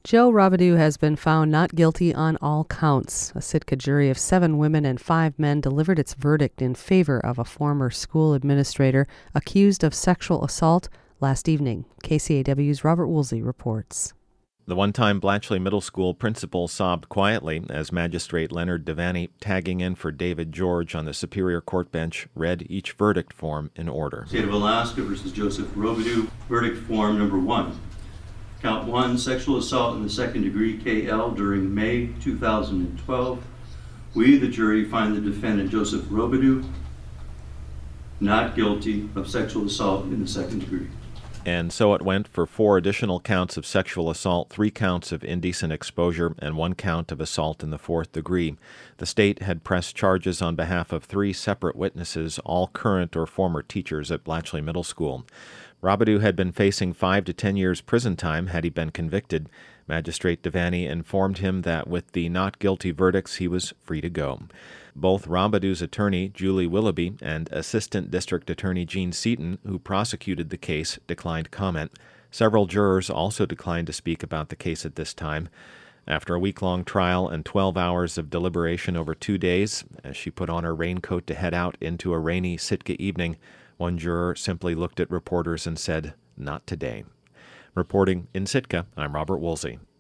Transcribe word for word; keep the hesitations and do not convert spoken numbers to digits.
Joe Robidoux has been found not guilty on all counts. A Sitka jury of seven women and five men delivered its verdict in favor of a former school administrator accused of sexual assault last evening. K C A W's Robert Woolsey reports. The one-time Blatchley Middle School principal sobbed quietly as Magistrate Leonard Devaney, tagging in for David George on the Superior Court bench, read each verdict form in order. State of Alaska versus Joseph Robidoux, verdict form number one. Count one, sexual assault in the second degree, K L, during May two thousand twelve. We, the jury, find the defendant, Joseph Robidoux, not guilty of sexual assault in the second degree. And so it went for four additional counts of sexual assault, three counts of indecent exposure, and one count of assault in the fourth degree. The state had pressed charges on behalf of three separate witnesses, all current or former teachers at Blatchley Middle School. Robidoux had been facing five to ten years prison time had he been convicted. Magistrate Devaney informed him that with the not guilty verdicts, he was free to go. Both Robidoux's attorney, Julie Willoughby, and Assistant District Attorney Gene Seaton, who prosecuted the case, declined comment. Several jurors also declined to speak about the case at this time. After a week-long trial and twelve hours of deliberation over two days, as she put on her raincoat to head out into a rainy Sitka evening, one juror simply looked at reporters and said, "Not today." Reporting in Sitka, I'm Robert Woolsey.